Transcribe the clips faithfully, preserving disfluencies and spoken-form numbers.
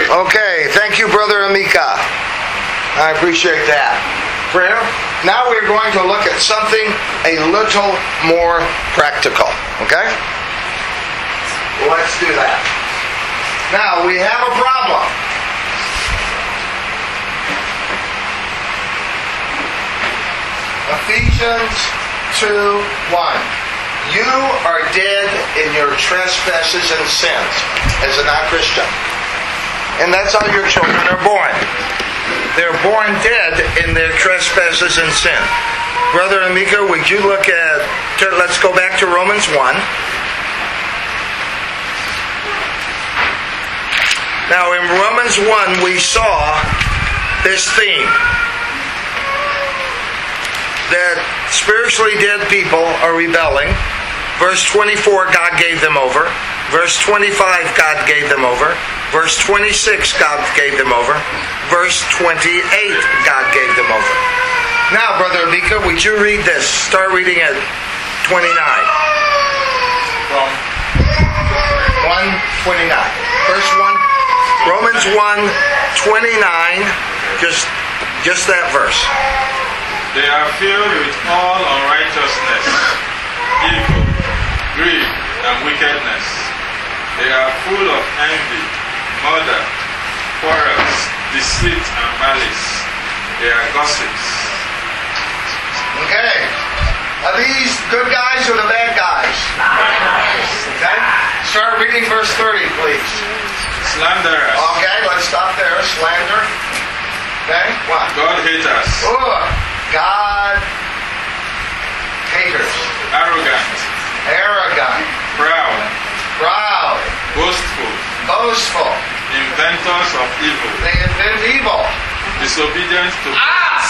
Okay, thank you, Brother Amika. I appreciate that. Prayer. Now we're going to look at something a little more practical. Okay? Let's do that. Now, we have a problem. Ephesians two one. You are dead in your trespasses and sins as a non-Christian. And that's how your children are born. They're born dead in their trespasses and sin. Brother Amika, would you look at, let's go back to Romans one. Now in Romans one we saw this theme. That spiritually dead people are rebelling. Verse twenty-four, God gave them over. Verse twenty-five, God gave them over. Verse twenty-six, God gave them over. Verse twenty-eight, God gave them over. Now, Brother Amika, would you read this? Start reading at twenty-nine. From one twenty-nine. Verse one. Romans one twenty-nine. Just, just that verse. They are filled with all unrighteousness, evil, greed, and wickedness. They are full of envy, murder, quarrels, deceit, and malice. They are gossips. Okay. Are these good guys or the bad guys? Okay. Start reading verse thirty, please. Slanderers. Okay, let's stop there. Slander. Okay. What? God haters. Oh, God haters. Arrogant. Arrogant. Proud. Proud. Boastful. Boastful. Inventors of evil. They invent evil. Disobedient to Ah!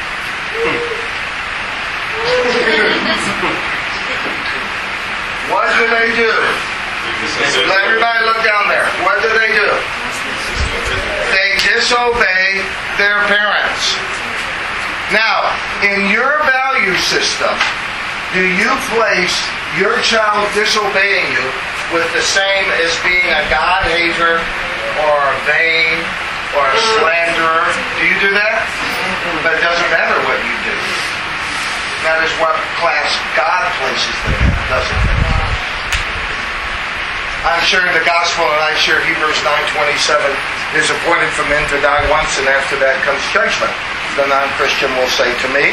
What do they do? Let everybody look down there. What do they do? They disobey their parents. Now, in your value system, do you place your child disobeying you with the same as being a God hater or vain or a slanderer? Do you do that? But it doesn't matter what you do. That is what class God places them in, doesn't it? I'm sharing the gospel and I share Hebrews nine twenty-seven. It is appointed for men to die once and after that comes judgment. The non-Christian will say to me,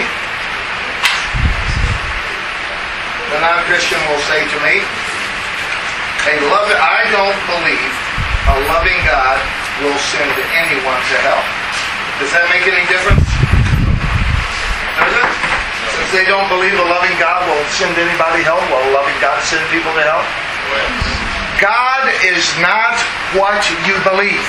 the non-Christian will say to me, a love, I don't believe a loving God will send anyone to hell. Does that make any difference? Does it? Since they don't believe a loving God will send anybody to hell, will a loving God send people to hell? God is not what you believe.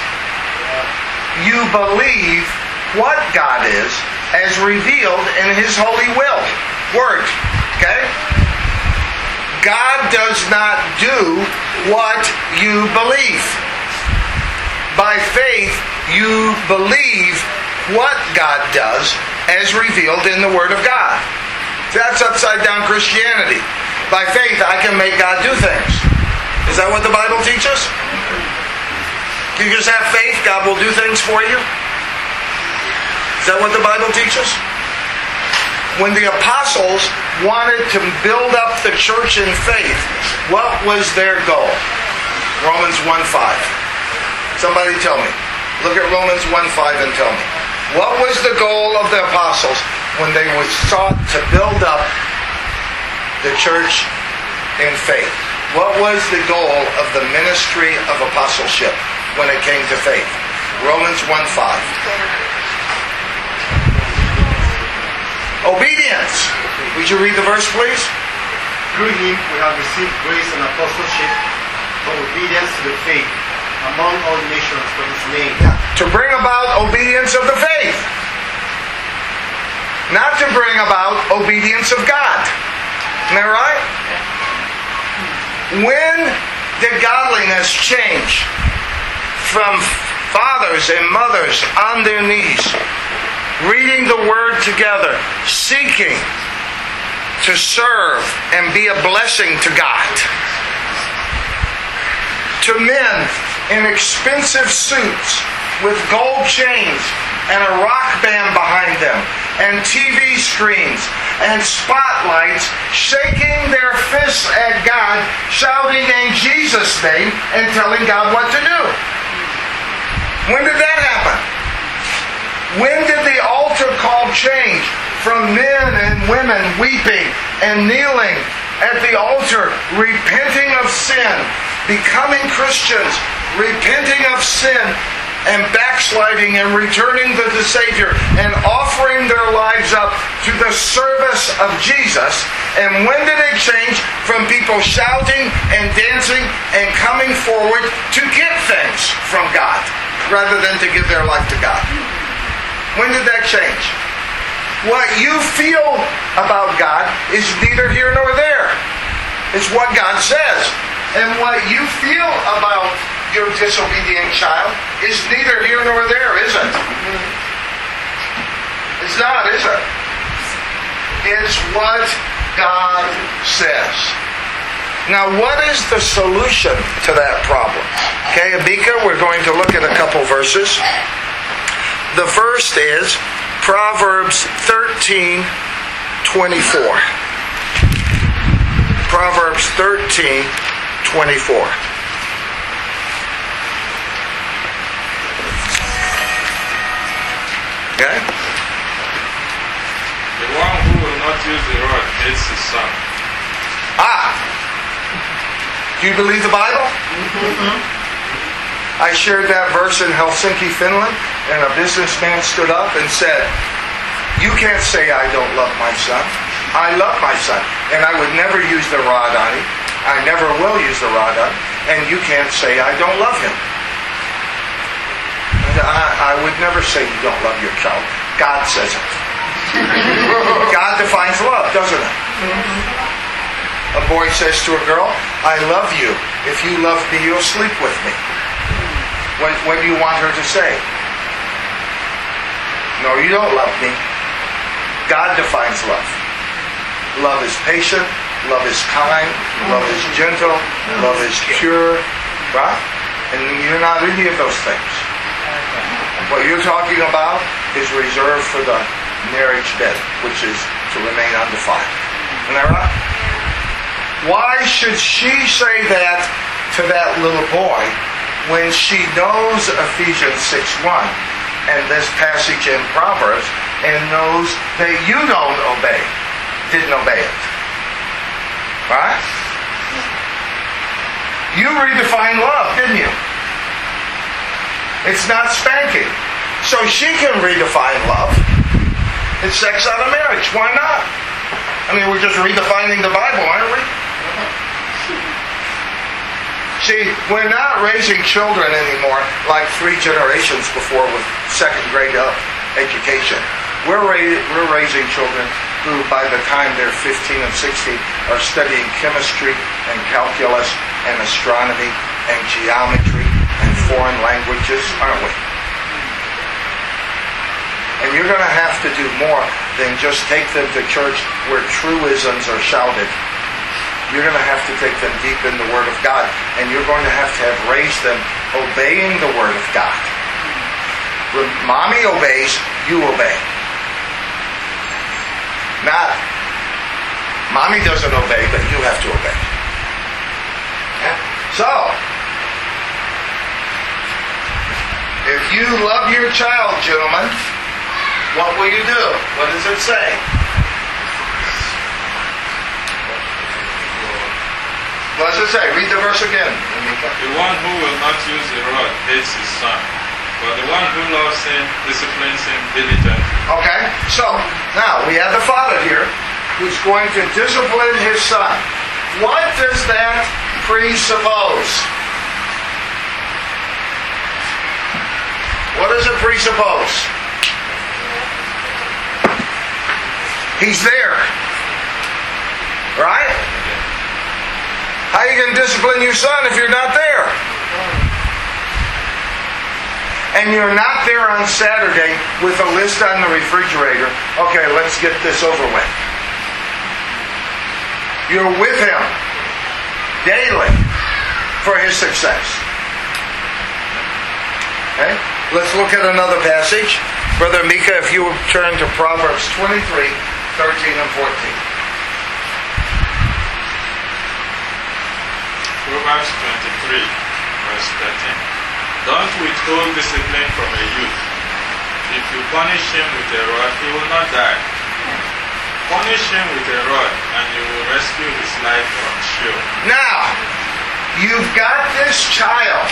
You believe what God is as revealed in His holy will. Word. Okay? God does not do what you believe. By faith, you believe what God does as revealed in the Word of God. That's upside down Christianity. By faith, I can make God do things. Is that what the Bible teaches? You just have faith, God will do things for you? Is that what the Bible teaches? When the apostles wanted to build up the church in faith, what was their goal? Romans one five. Somebody tell me. Look at Romans one five and tell me. What was the goal of the apostles when they were sought to build up the church in faith? What was the goal of the ministry of apostleship when it came to faith? Romans one five. Obedience. Would you read the verse, please? Through Him we have received grace and apostleship for obedience to the faith among all nations for His name. To bring about obedience of the faith. Not to bring about obedience of God. Isn't that right? When did godliness change from fathers and mothers on their knees, reading the Word together, seeking to serve and be a blessing to God, to men in expensive suits with gold chains and a rock band behind them and T V screens and spotlights, shaking their fists at God, shouting in Jesus' name and telling God what to do. When did that happen? When did the altar call change from men and women weeping and kneeling at the altar, repenting of sin, becoming Christians, repenting of sin, and backsliding and returning to the Savior and offering their lives up to the service of Jesus? And when did it change from people shouting and dancing and coming forward to get things from God rather than to give their life to God? When did that change? What you feel about God is neither here nor there. It's what God says. And what you feel about your disobedient child is neither here nor there, is it? It's not, is it? It's what God says. Now, what is the solution to that problem? Okay, Abika, we're going to look at a couple verses. The first is Proverbs thirteen twenty-four. Proverbs thirteen twenty-four. Okay? The one who will not use the rod hates his son. Ah! Do you believe the Bible? Mm-hmm. I shared that verse in Helsinki, Finland, and a businessman stood up and said, "You can't say I don't love my son. I love my son, and I would never use the rod on him. I never will use the rod on him, and you can't say I don't love him." And I, I would never say you don't love your child. God says it. God defines love, doesn't it? A boy says to a girl, "I love you. If you love me, you'll sleep with me." What, what do you want her to say? "No, you don't love me." God defines love. Love is patient. Love is kind. Love is gentle. Love is pure. Right? And you're not any of those things. What you're talking about is reserved for the marriage bed, which is to remain undefiled. Isn't that right? Why should she say that to that little boy when she knows Ephesians six one and this passage in Proverbs and knows that you don't obey, didn't obey it? Right? You redefined love, didn't you? It's not spanking. So she can redefine love. It's sex out of marriage. Why not? I mean, we're just redefining the Bible, aren't we? See, we're not raising children anymore like three generations before with second grade up education. We're, ra- we're raising children who, by the time they're fifteen and sixteen, are studying chemistry and calculus and astronomy and geometry and foreign languages, aren't we? And you're going to have to do more than just take them to church where truisms are shouted. You're going to have to take them deep in the Word of God, and you're going to have to have raised them obeying the Word of God. When mommy obeys, you obey. Not, mommy doesn't obey, but you have to obey. Yeah? So, if you love your child, gentlemen, what will you do? What does it say? What does it say? Read the verse again. The one who will not use the rod hates his son, but the one who loves him disciplines him diligently. Okay, so now we have the father here who's going to discipline his son. What does that presuppose? What does it presuppose? He's there. Right? How are you going to discipline your son if you're not there? And you're not there on Saturday with a list on the refrigerator. Okay, let's get this over with. You're with him daily for his success. Okay? Let's look at another passage. Brother Mika, if you would turn to Proverbs twenty-three, thirteen and fourteen. Proverbs twenty-three, verse thirteen. Don't withhold discipline from a youth. If you punish him with a rod, he will not die. Punish him with a rod, and you will rescue his life from Sheol. Now, you've got this child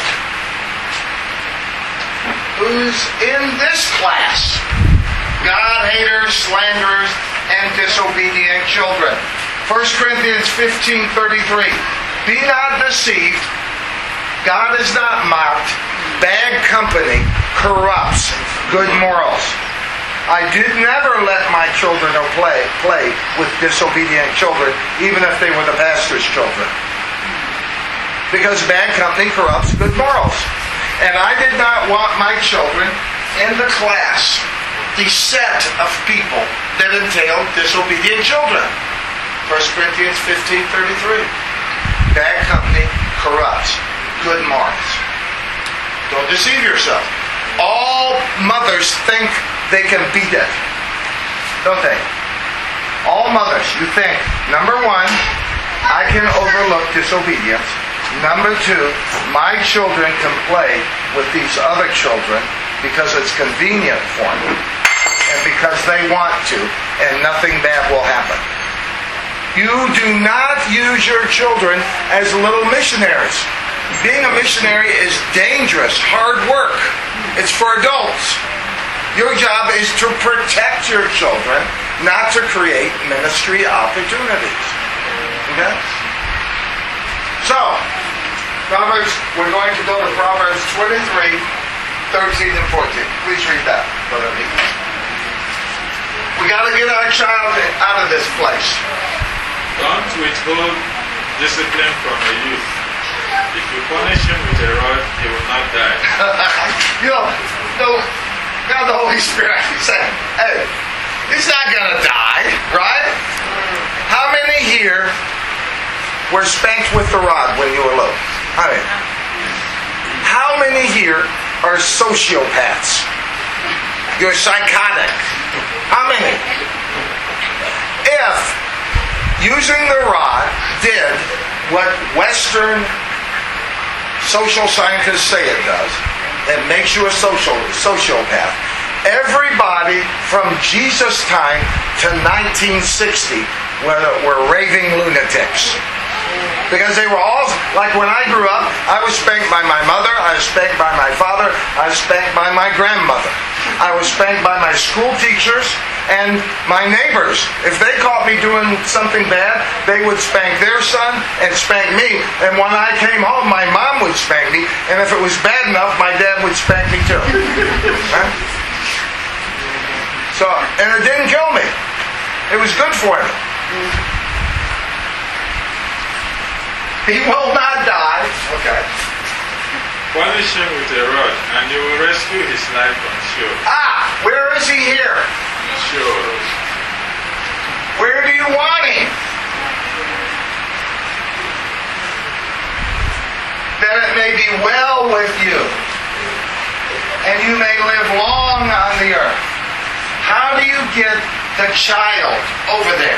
who's in this class. God-haters, slanderers, and disobedient children. First Corinthians fifteen thirty-three. Be not deceived. God is not mocked. Bad company corrupts good morals. I did never let my children play, play with disobedient children, even if they were the pastor's children. Because bad company corrupts good morals. And I did not want my children in the class, the set of people that entailed disobedient children. First Corinthians fifteen thirty-three. Bad company corrupts good morals. Don't deceive yourself. All mothers think they can beat it. Don't they? All mothers, you think, number one, I can overlook disobedience. Number two, my children can play with these other children because it's convenient for me and because they want to, and nothing bad will happen. You do not use your children as little missionaries. Being a missionary is dangerous, hard work. It's for adults. Your job is to protect your children, not to create ministry opportunities. Okay? So, Proverbs, we're going to go to Proverbs twenty-three, thirteen and fourteen. Please read that, Brother Lee. We got to get our child out of this place. Don't withhold discipline from a youth. If you punish him with a rod, he will not die. You know, no, now the Holy Spirit said, hey, he's not going to die, right? How many here were spanked with the rod when you were little? I mean, how many here are sociopaths? You're psychotic. How many? If using the rod did what Western social scientists say it does, it makes you a social sociopath. Everybody from Jesus' time to nineteen sixty were, were raving lunatics. Because they were all, like when I grew up, I was spanked by my mother, I was spanked by my father, I was spanked by my grandmother. I was spanked by my school teachers and my neighbors. If they caught me doing something bad, they would spank their son and spank me. And when I came home, my mom would spank me. And if it was bad enough, my dad would spank me too. Huh? So, and it didn't kill me. It was good for me. He will not die. Okay. Punish him with a rod, and you will rescue his life from Sheol. Ah, where is he here? Sheol. Where do you want him? That it may be well with you, and you may live long on the earth. How do you get the child over there?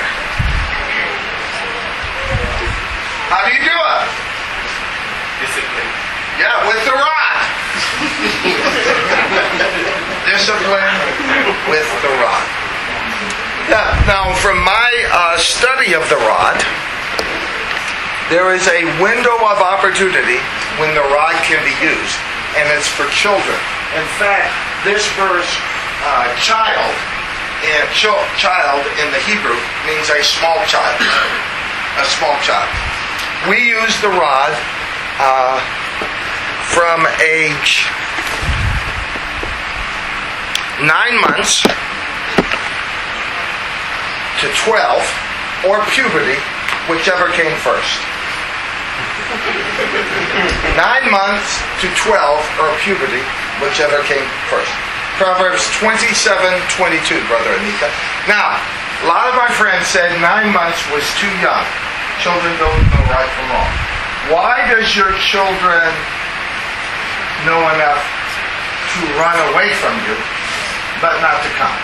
How do you do it? Discipline. Yeah, with the rod. Discipline with the rod. Yeah, now, from my uh, study of the rod, there is a window of opportunity when the rod can be used, and it's for children. In fact, this verse, uh, child, and ch- child in the Hebrew means a small child. A small child. We use the rod uh, from age nine months to twelve, or puberty, whichever came first. Nine months to twelve, or puberty, whichever came first. Proverbs twenty-seven twenty-two, Brother Anika. Now, a lot of my friends said nine months was too young. Children don't know right from wrong. Why does your children know enough run away from you, but not to come?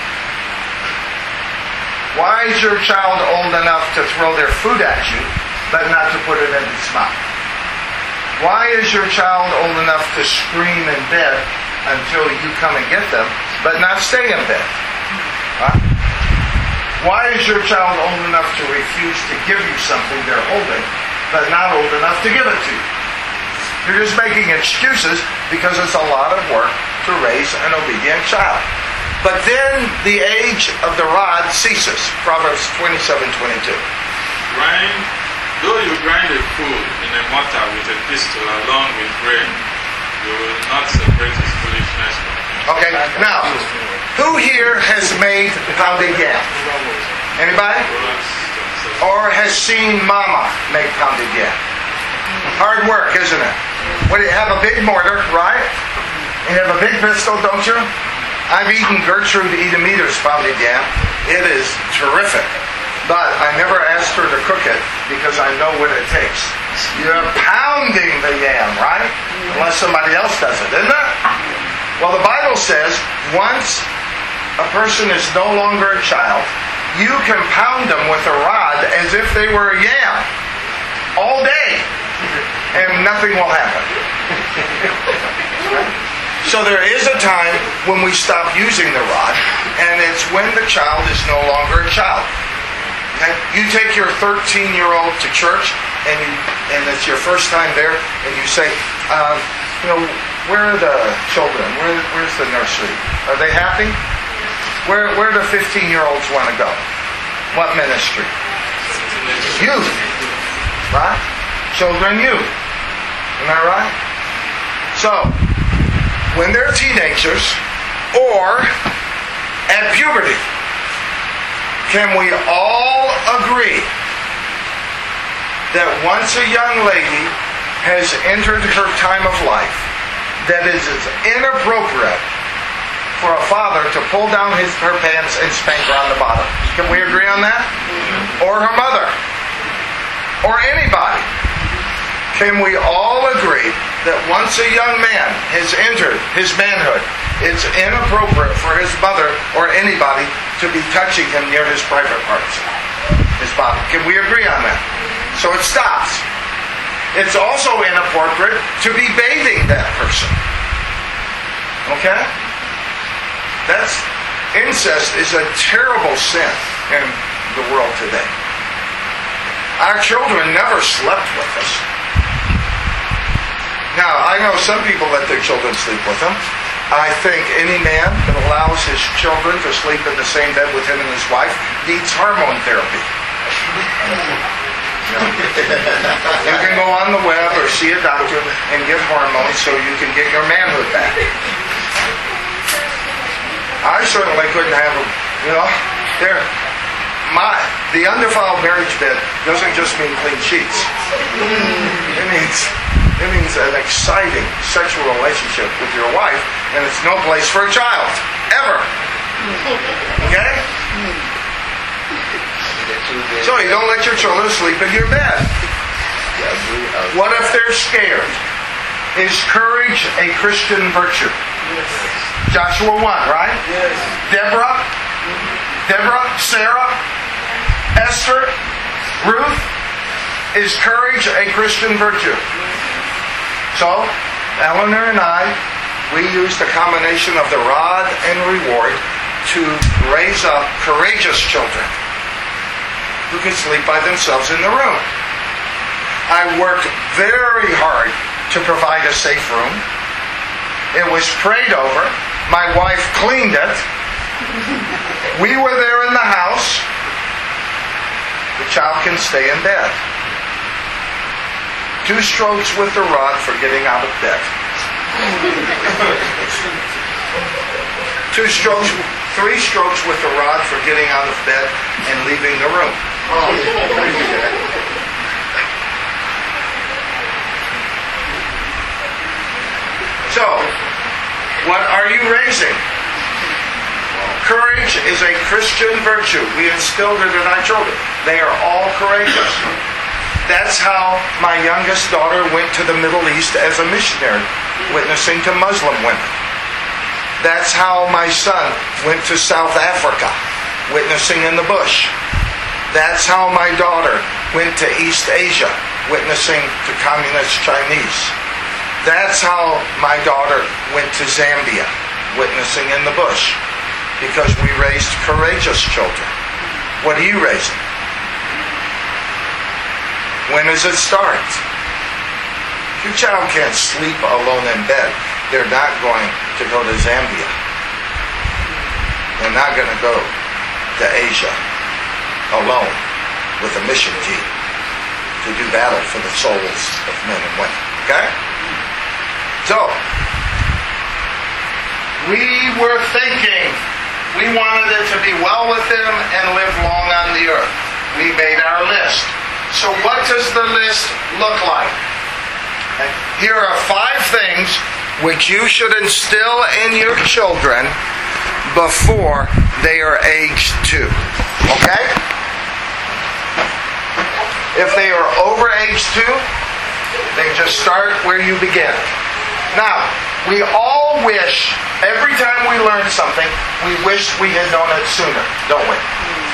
Why is your child old enough to throw their food at you, but not to put it in its mouth? Why is your child old enough to scream in bed until you come and get them, but not stay in bed? Huh? Why is your child old enough to refuse to give you something they're holding, but not old enough to give it to you? You're just making excuses because it's a lot of work to raise an obedient child. But then the age of the rod ceases. Proverbs twenty-seven twenty-two. Grind, though you grind a fool in a mortar with a pistol along with grain, you will not separate his foolishness from him. Okay, now, who here has made pounded yam? Anybody? Or has seen Mama make pounded yam? Hard work, isn't it? Well, you have a big mortar, right? You have a big pistol, don't you? I've eaten Gertrude Edemeter's pounded yam. It is terrific. But I never asked her to cook it because I know what it takes. You're pounding the yam, right? Unless somebody else does it, isn't it? Well, the Bible says once a person is no longer a child, you can pound them with a rod as if they were a yam all day, and nothing will happen. So there is a time when we stop using the rod, and it's when the child is no longer a child. Okay? You take your thirteen-year-old to church, and you, and it's your first time there, and you say, um, you know, where are the children? Where, where's the nursery? Are they happy? Where, where do fifteen-year-olds want to go? What ministry? Youth. Right? Children, youth. Am I right? So, when they're teenagers or at puberty, can we all agree that once a young lady has entered her time of life, that it is inappropriate for a father to pull down his her pants and spank her on the bottom? Can we agree on that? Or her mother? Or anybody? Can we all agree that once a young man has entered his manhood, it's inappropriate for his mother or anybody to be touching him near his private parts, his body? Can we agree on that? So it stops. It's also inappropriate to be bathing that person. Okay? That's incest is a terrible sin in the world today. Our children never slept with us. Now, I know some people let their children sleep with them. I think any man that allows his children to sleep in the same bed with him and his wife needs hormone therapy. You can go on the web or see a doctor and get hormones so you can get your manhood back. I certainly couldn't have a, you know, there. My the undefiled marriage bed doesn't just mean clean sheets. It means it means an exciting sexual relationship with your wife, and it's no place for a child ever. Okay? So you don't let your children sleep in your bed. What if they're scared? Is courage a Christian virtue? Joshua one, right? Deborah, Deborah, Sarah, Esther, Ruth. Is courage a Christian virtue? So, Eleanor and I, we used a combination of the rod and reward to raise up courageous children who can sleep by themselves in the room. I worked very hard to provide a safe room. It was prayed over. My wife cleaned it. We were there in the house. The child can stay in bed. Two strokes with the rod for getting out of bed. Two strokes, three strokes with the rod for getting out of bed and leaving the room. So, what are you raising? Courage is a Christian virtue. We instilled it in our children. They are all courageous. That's how my youngest daughter went to the Middle East as a missionary, witnessing to Muslim women. That's how my son went to South Africa, witnessing in the bush. That's how my daughter went to East Asia, witnessing to communist Chinese. That's how my daughter went to Zambia, witnessing in the bush. Because we raised courageous children. What are you raising? When does it start? If your child can't sleep alone in bed, they're not going to go to Zambia. They're not going to go to Asia alone with a mission team to do battle for the souls of men and women. Okay? So, we were thinking we wanted it to be well with him and live long on the earth. We made our list. So what does the list look like? Here are five things which you should instill in your children before they are age two. Okay? If they are over age two, they just start where you begin. Now, we all wish, every time we learn something, we wish we had known it sooner, don't we?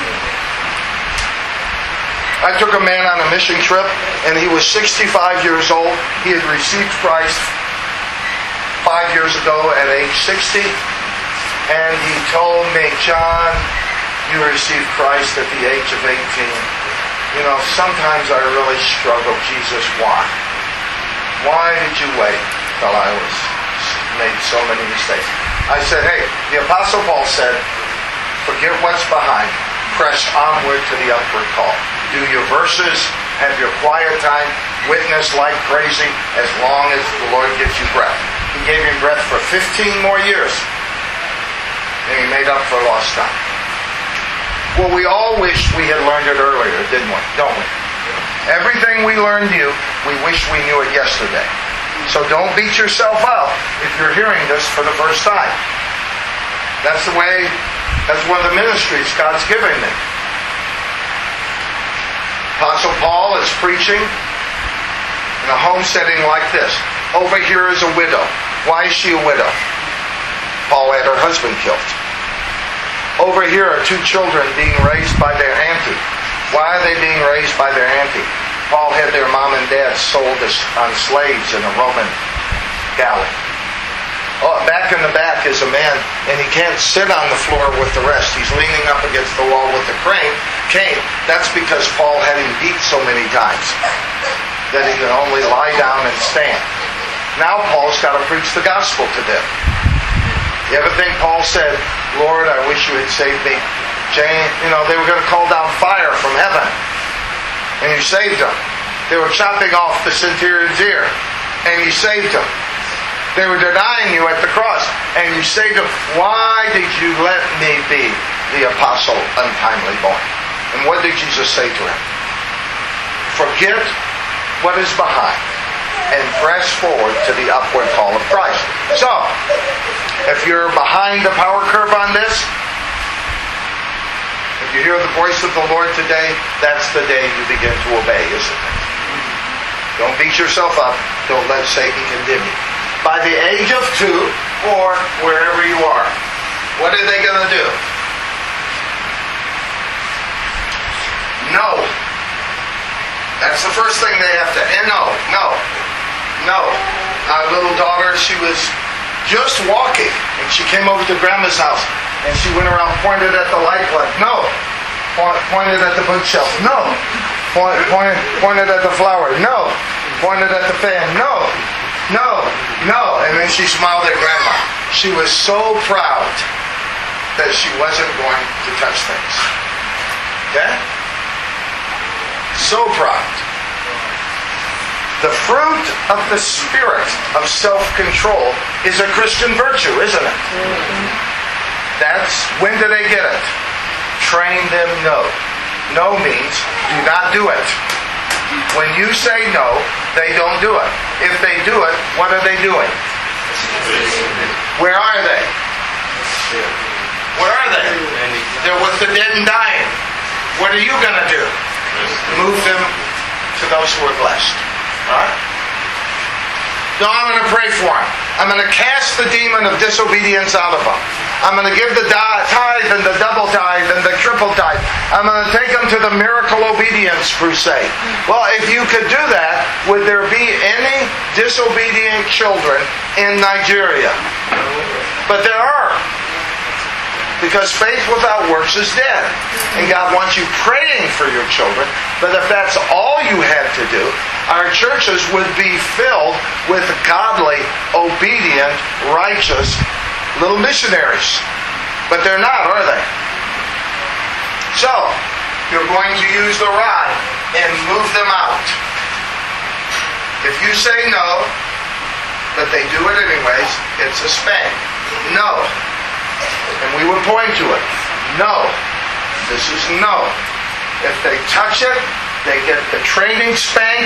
I took a man on a mission trip, and he was sixty-five years old. He had received Christ five years ago at age sixty, and he told me, John, you received Christ at the age of eighteen. You know, sometimes I really struggle. Jesus, why? Why did you wait till I was made so many mistakes? I said, hey, the Apostle Paul said, forget what's behind, press onward to the upward call. Do your verses, have your quiet time, witness like crazy as long as the Lord gives you breath. He gave him breath for fifteen more years, and he made up for lost time. Well, we all wish we had learned it earlier, didn't we? Don't we? Everything we learned new, we wish we knew it yesterday. So don't beat yourself up if you're hearing this for the first time. That's the way, that's one of the ministries God's giving me. Apostle Paul is preaching in a home setting like this. Over here is a widow. Why is she a widow? Paul had her husband killed. Over here are two children being raised by their auntie. Why are they being raised by their auntie? Paul had their mom and dad sold as, on slaves in a Roman galley. Oh, back in the back is a man, and he can't sit on the floor with the rest. He's leaning up against the wall with the crane, cane. That's because Paul had him beat so many times that he could only lie down and stand. Now Paul's got to preach the gospel to them. You ever think Paul said, Lord, I wish you had saved me? Jane, you know, they were going to call down fire from heaven. And you saved them. They were chopping off the centurion's ear. And you saved them. They were denying you at the cross. And you saved them. Why did you let me be the apostle untimely born? And what did Jesus say to him? Forget what is behind and press forward to the upward call of Christ. So, if you're behind the power curve on this, if you hear the voice of the Lord today, that's the day you begin to obey, isn't it? Don't beat yourself up. Don't let Satan condemn you. By the age of two, or wherever you are, what are they going to do? No. That's the first thing they have to... And no, no, no. Our little daughter, she was just walking, and she came over to Grandma's house, and she went around, pointed at the light plug. No. Point, pointed at the bookshelf. No. Point, pointed, pointed at the flower. No. Pointed at the fan. No. No. No. And then she smiled at Grandma. She was so proud that she wasn't going to touch things. Okay? So proud. The fruit of the spirit of self-control is a Christian virtue, isn't it? That's, when do they get it? Train them no. No means do not do it. When you say no, they don't do it. If they do it, what are they doing? Where are they? Where are they? They're with the dead and dying. What are you going to do? Move them to those who are blessed. Alright? No, I'm going to pray for them. I'm going to cast the demon of disobedience out of them. I'm going to give the tithe and the double tithe and the triple tithe. I'm going to take them to the miracle obedience crusade. Well, if you could do that, would there be any disobedient children in Nigeria? But there are. Because faith without works is dead. And God wants you praying for your children. But if that's all you had to do, our churches would be filled with godly, obedient, righteous little missionaries. But they're not, are they? So, you're going to use the rod and move them out. If you say no, but they do it anyways, it's a spank. No. And we would point to it. No. This is no. If they touch it, they get the training spank.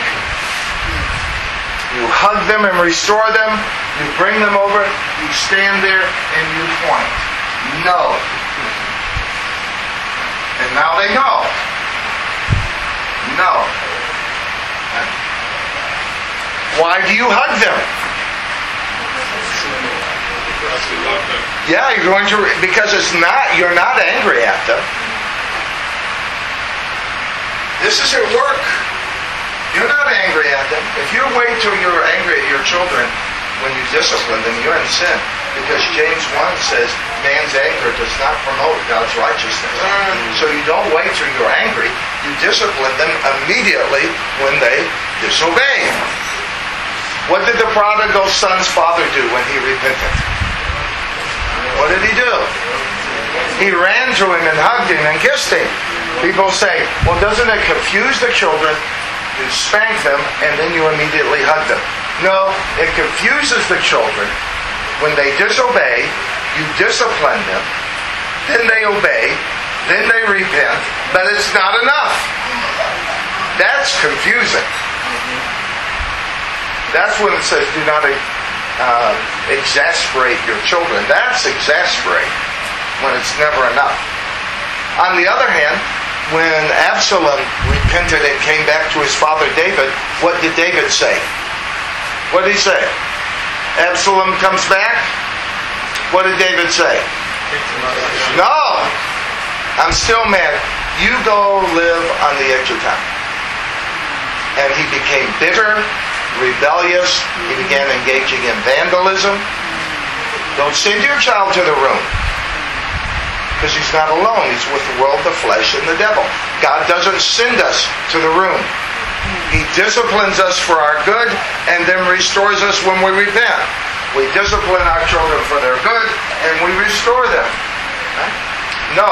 You hug them and restore them. You bring them over. You stand there and you point. No. And now they know. No. Why do you hug them? Yeah, you're going to, because it's not, you're not angry at them. This is at work. You're not angry at them. If you wait till you're angry at your children when you discipline them, you're in sin. Because James one says, man's anger does not promote God's righteousness. So you don't wait till you're angry. You discipline them immediately when they disobey. What did the prodigal son's father do when he repented? What did he do? He ran to him and hugged him and kissed him. People say, well, doesn't it confuse the children? You spank them and then you immediately hug them. No, it confuses the children. When they disobey, you discipline them, then they obey, then they repent, but it's not enough. That's confusing. That's when it says, do not uh, exasperate your children. That's exasperate when it's never enough. On the other hand, when Absalom repented and came back to his father David, what did David say? What did he say? Absalom comes back? What did David say? No! I'm still mad. You go live on the edge of town. And he became bitter, rebellious. He began engaging in vandalism. Don't send your child to the room. Because he's not alone. He's with the world, the flesh, and the devil. God doesn't send us to the room. He disciplines us for our good and then restores us when we repent. We discipline our children for their good and we restore them. No.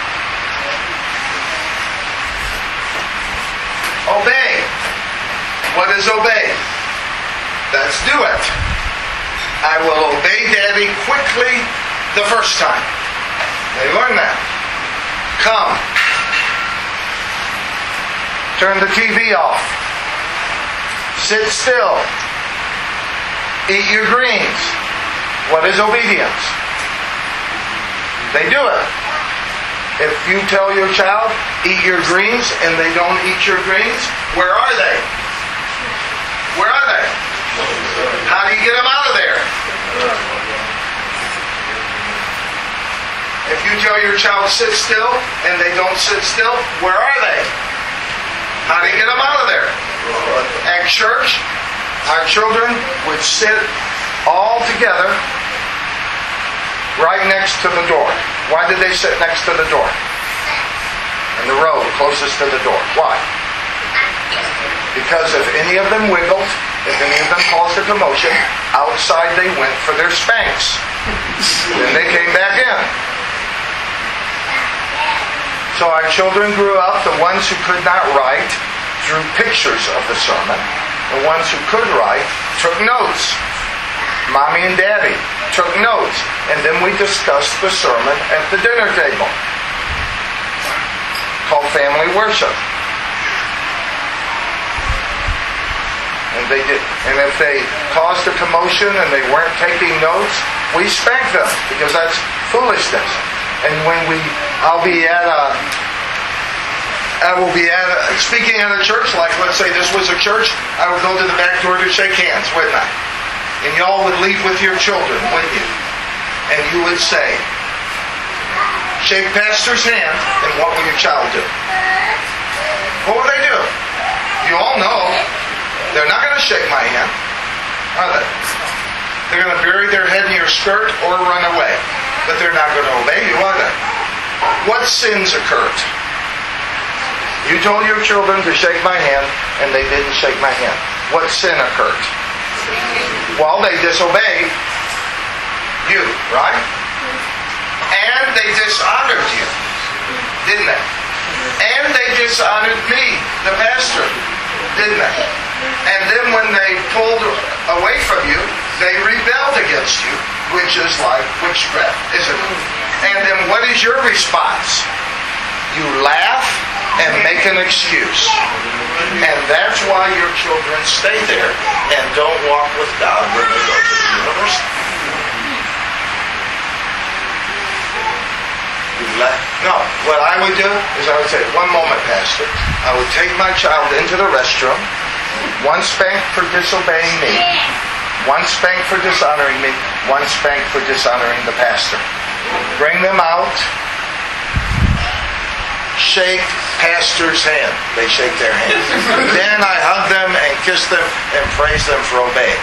Obey. What is obey? That's do it. I will obey Daddy quickly the first time. They learn that. Come. Turn the T V off. Sit still. Eat your greens. What is obedience? They do it. If you tell your child, eat your greens, and they don't eat your greens, where are they? Where are they? How do you get them out of there? If you tell your child sit still, and they don't sit still, where are they? How do you get them out of there? At church, our children would sit all together right next to the door. Why did they sit next to the door? In the row closest to the door. Why? Because if any of them wiggled, if any of them caused a commotion, outside they went for their spanks. Then they came back in. So our children grew up, the ones who could not write drew pictures of the sermon. The ones who could write took notes. Mommy and Daddy took notes. And then we discussed the sermon at the dinner table. Called family worship. And they did, and if they caused a commotion and they weren't taking notes, we spanked them because that's foolishness. And when we, I'll be at a, I will be at a, speaking at a church, like let's say this was a church, I would go to the back door to shake hands, wouldn't I? and y'all would leave with your children, wouldn't you? And you would say, shake pastor's hand, and what will your child do? What would they do? You all know they're not going to shake my hand, are they? They're going to bury their head in your skirt or run away. But they're not going to obey you, are they? What sins occurred? You told your children to shake my hand, and they didn't shake my hand. What sin occurred? Well, they disobeyed you, right? And they dishonored you, didn't they? And they dishonored me, the pastor, didn't they? And then when they pulled away from you, they rebelled against you, which is like witchcraft, isn't it? And then what is your response? You laugh and make an excuse. And that's why your children stay there and don't walk with God when they go to the university. You laugh. No, what I would do is I would say, one moment, Pastor. I would take my child into the restroom, one spank for disobeying me, one spank for dishonoring me, one spank for dishonoring the pastor. Bring them out. Shake pastor's hand. They shake their hand. Then I hug them and kiss them and praise them for obeying.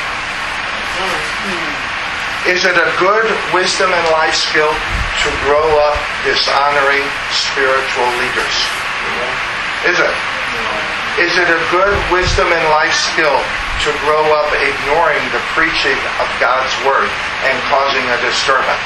Is it a good wisdom and life skill to grow up dishonoring spiritual leaders? Is it? Is it a good wisdom and life skill to grow up ignoring the preaching of God's Word and causing a disturbance?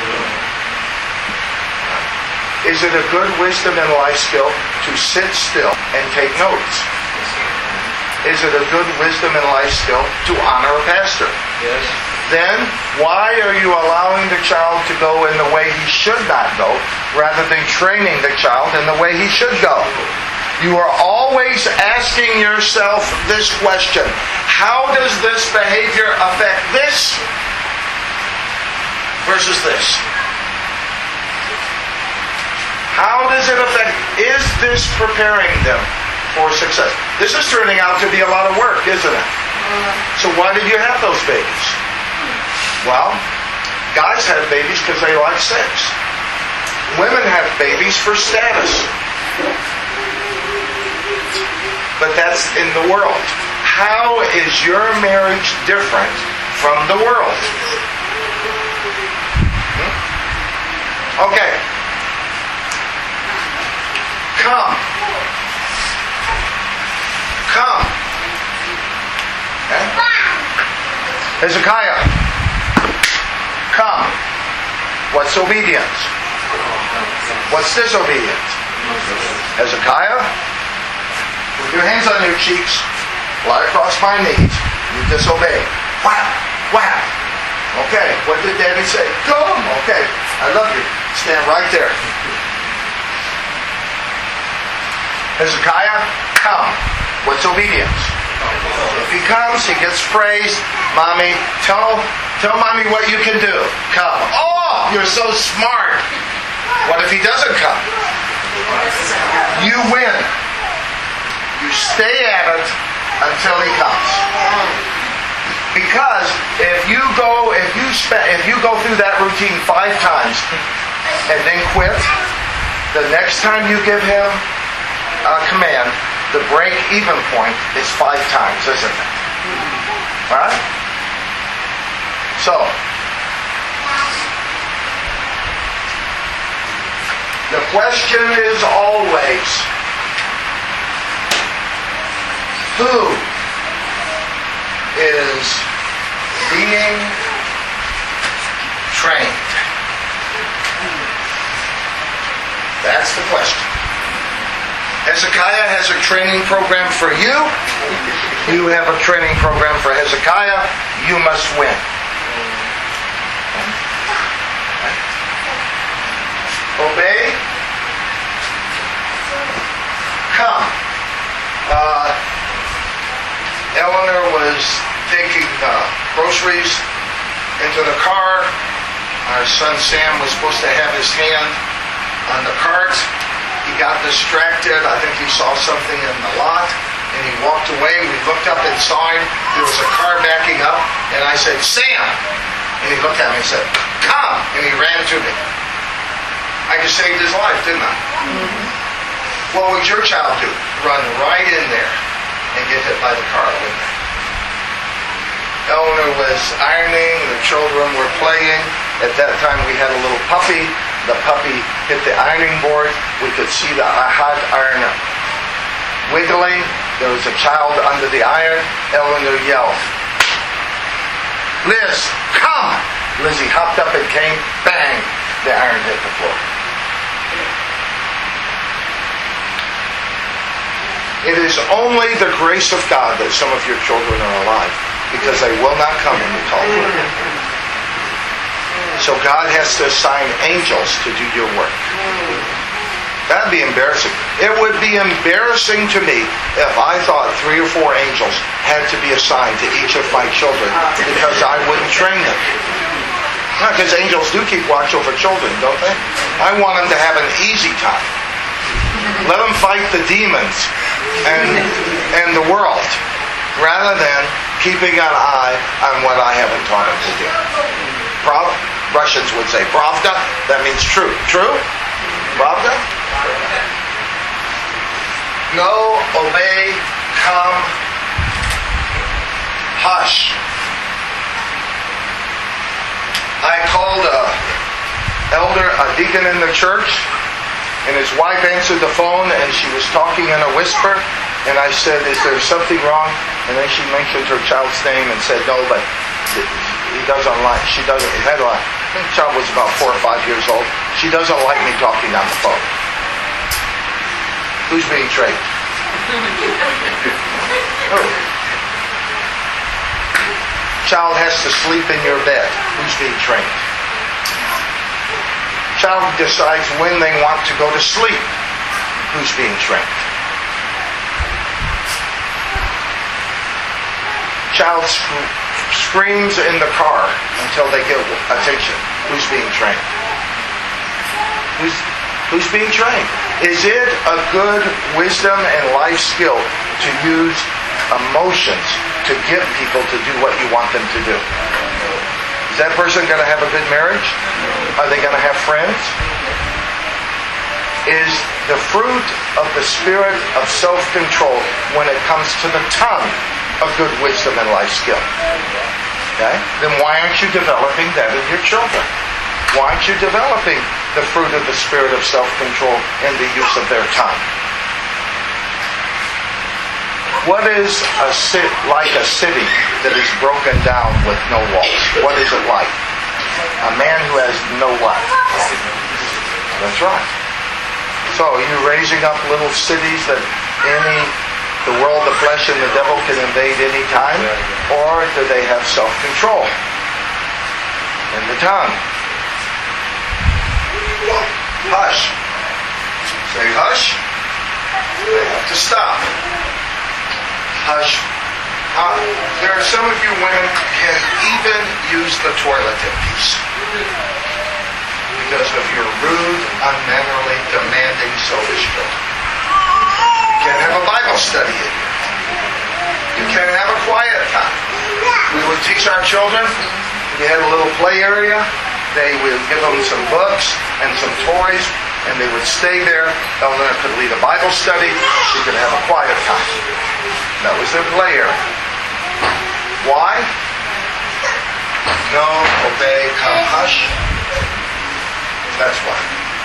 Is it a good wisdom and life skill to sit still and take notes? Is it a good wisdom and life skill to honor a pastor? Yes. Then, why are you allowing the child to go in the way he should not go, rather than training the child in the way he should go? You are always asking yourself this question: how does this behavior affect this versus this? How does it affect? Is this preparing them for success? This is turning out to be a lot of work, isn't it? So why did you have those babies? Well, guys have babies because they like sex. Women have babies for status. But that's in the world. How is your marriage different from the world? Hmm? Okay. Come. Come. Okay. Hezekiah. Come. What's obedience? What's disobedience? Hezekiah, with your hands on your cheeks, lie across my knees, you disobey. Whap! Whap! Okay, what did Daddy say? Come! Okay, I love you. Stand right there. Hezekiah, come. What's obedience? If he comes, he gets praised. Mommy, tell, tell Mommy what you can do. Come. Oh, you're so smart. What if he doesn't come? You win. You stay at it until he comes. Because if you go, if you spend, if you go through that routine five times and then quit, the next time you give him a command, the break-even point is five times, isn't it? Right? So, the question is always, who is being trained? That's the question. Hezekiah has a training program for you. You have a training program for Hezekiah. You must win. Obey. Come. Uh, Eleanor was taking uh, groceries into the car. Our son Sam was supposed to have his hand on the cart. He got distracted. I think he saw something in the lot. And he walked away. We looked up and saw him. There was a car backing up. And I said, Sam! And he looked at me and said, come! And he ran to me. I just saved his life, didn't I? Mm-hmm. What would your child do? Run right in there and get hit by the car, wouldn't they? Eleanor was ironing. The children were playing. At that time, we had a little puppy. The puppy hit the ironing board. We could see the hot iron wiggling. There was a child under the iron. Eleanor yelled, Liz, come! Lizzie hopped up and came. Bang! The iron hit the floor. It is only the grace of God that some of your children are alive, because they will not come when you talk to them. So God has to assign angels to do your work. That'd be embarrassing. It would be embarrassing to me if I thought three or four angels had to be assigned to each of my children because I wouldn't train them. Because angels do keep watch over children, don't they? I want them to have an easy time. Let them fight the demons and and the world, rather than keeping an eye on what I haven't taught them to do. Prav- Russians would say pravda. That means true. True? Pravda? Know, obey, come, hush. I called a elder, a deacon in the church, and his wife answered the phone, and she was talking in a whisper, and I said, is there something wrong? And then she mentioned her child's name and said, no, but he doesn't like, she doesn't, he had a, I think the child was about four or five years old. She doesn't like me talking on the phone. Who's being trained? Oh. Child has to sleep in your bed. Who's being trained? Child decides when they want to go to sleep. Who's being trained? Child sc- screams in the car until they get attention. Who's being trained? Who's who's being trained? Is it a good wisdom and life skill to use emotions to get people to do what you want them to do? Is that person going to have a good marriage? Are they going to have friends? Is the fruit of the spirit of self-control when it comes to the tongue a good wisdom and life skill? Okay? Then why aren't you developing that in your children? Why aren't you developing the fruit of the spirit of self-control in the use of their tongue? What is a sit, like a city that is broken down with no walls? What is it like? A man who has no what? That's right. So are you raising up little cities that any, the world, the flesh, and the devil can invade any time? Or do they have self-control in the tongue? Hush. Say hush. They have to stop. Hush. Uh, there are some of you women can even use the toilet in peace because of your rude, unmannerly, demanding, selfish children. You can't have a Bible study in here. You can't have a quiet time. We would teach our children. We had a little play area. They would give them some books and some toys, and they would stay there. Eleanor could lead a Bible study. She could have a quiet time. That was their play area. Why? No, obey, come, hush. That's why.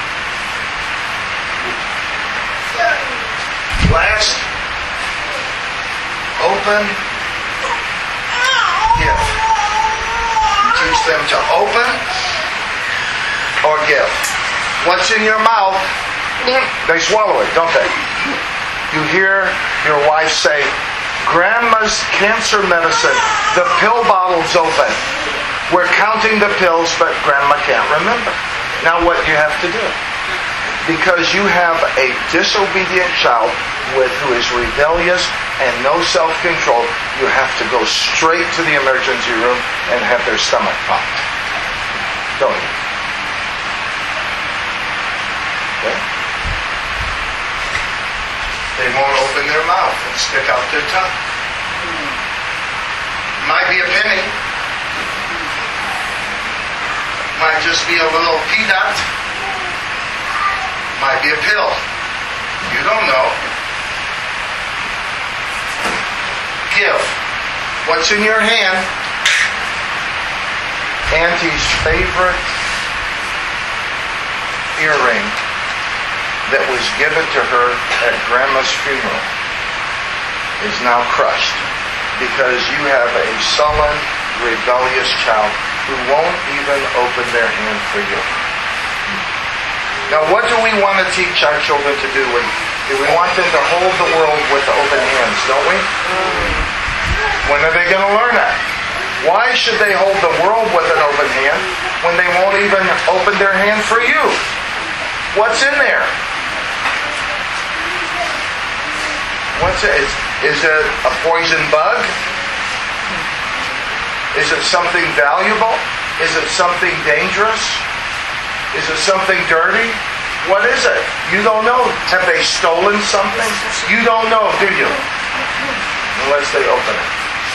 Last, open, give. Teach them to open or give. What's in your mouth, they swallow it, don't they? You hear your wife say, Grandma's cancer medicine, the pill bottle's open. We're counting the pills, but Grandma can't remember. Now what do you have to do? Because you have a disobedient child with who is rebellious and no self-control, you have to go straight to the emergency room and have their stomach pumped. Don't you? Okay? They won't open their mouth and stick out their tongue. Might be a penny. Might just be a little peanut. Might be a pill. You don't know. Give. What's in your hand? Auntie's favorite earring that was given to her at Grandma's funeral is now crushed because you have a sullen, rebellious child who won't even open their hand for you. Now, what do we want to teach our children to do? We want them to hold the world with open hands, don't we? When are they going to learn that? Why should they hold the world with an open hand when they won't even open their hand for you? What's in there? What's it? Is, is it a poison bug? Is it something valuable? Is it something dangerous? Is it something dirty? What is it? You don't know. Have they stolen something? You don't know, do you? Unless they open it.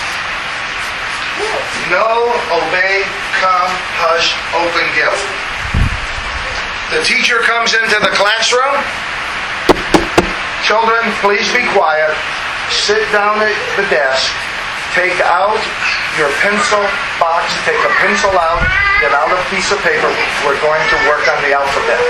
Know, obey, come, hush, open, give. The teacher comes into the classroom. Children, please be quiet. Sit down at the desk. Take out your pencil box. Take a pencil out. Get out a piece of paper. We're going to work on the alphabet.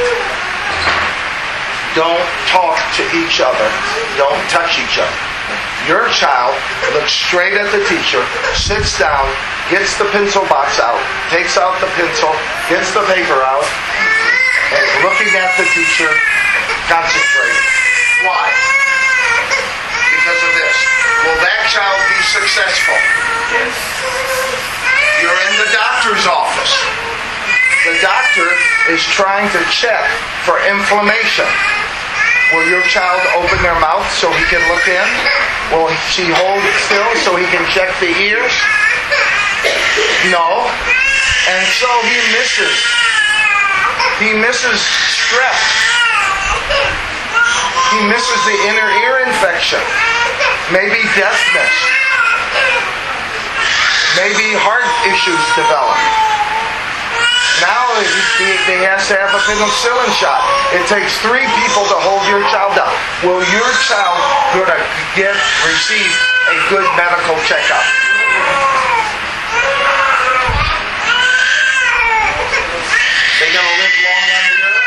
Don't talk to each other. Don't touch each other. Your child looks straight at the teacher, sits down, gets the pencil box out, takes out the pencil, gets the paper out, and looking at the teacher, concentrating. Why? Because of this. Will that child be successful? Yes. You're in the doctor's office. The doctor is trying to check for inflammation. Will your child open their mouth so he can look in? Will she hold it still so he can check the ears? No. And so he misses. He misses stress. He misses the inner ear infection. Maybe deafness. Maybe heart issues develop. Now he has to have a penicillin shot. It takes three people to hold your child down. Will your child go to get receive a good medical checkup? They going to live long on the earth?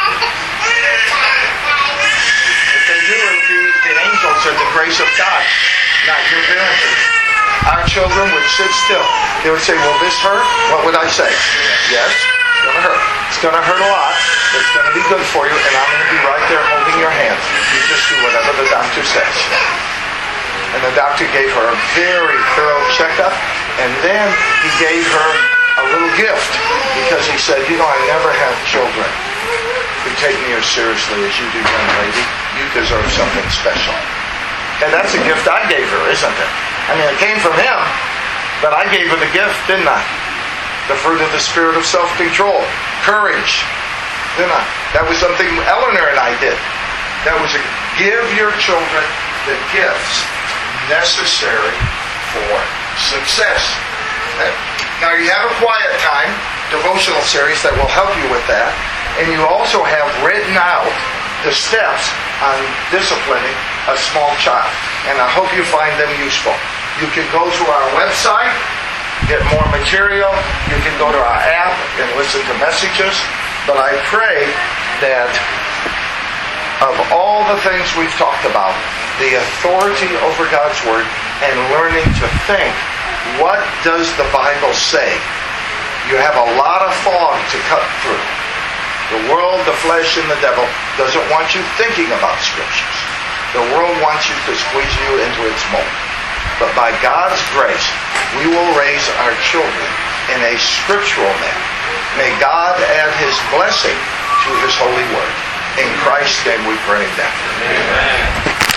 If they do, it'll be the angels or the grace of God, not your parenting. Our children would sit still. They would say, will this hurt? What would I say? Yes, it's going to hurt. It's going to hurt a lot. It's going to be good for you, and I'm going to be right there holding your hand. You just do whatever the doctor says. And the doctor gave her a very thorough checkup, and then he gave her a little gift, because he said, you know, I never have children who take me as seriously as you do, young lady. You deserve something special. And that's a gift I gave her, isn't it? I mean, it came from him, but I gave her the gift, didn't I? The fruit of the spirit of self-control. Courage. Didn't I? That was something Eleanor and I did. That was a, give your children the gifts necessary for success. Okay? Now you have a quiet time, devotional series that will help you with that. And you also have written out the steps on disciplining a small child. And I hope you find them useful. You can go to our website, get more material. You can go to our app and listen to messages. But I pray that of all the things we've talked about, the authority over God's Word and learning to think, what does the Bible say? You have a lot of fog to cut through. The world, the flesh, and the devil doesn't want you thinking about Scriptures. The world wants you to squeeze you into its mold. But by God's grace, we will raise our children in a scriptural manner. May God add His blessing to His holy word. In Christ's name we pray that. Amen.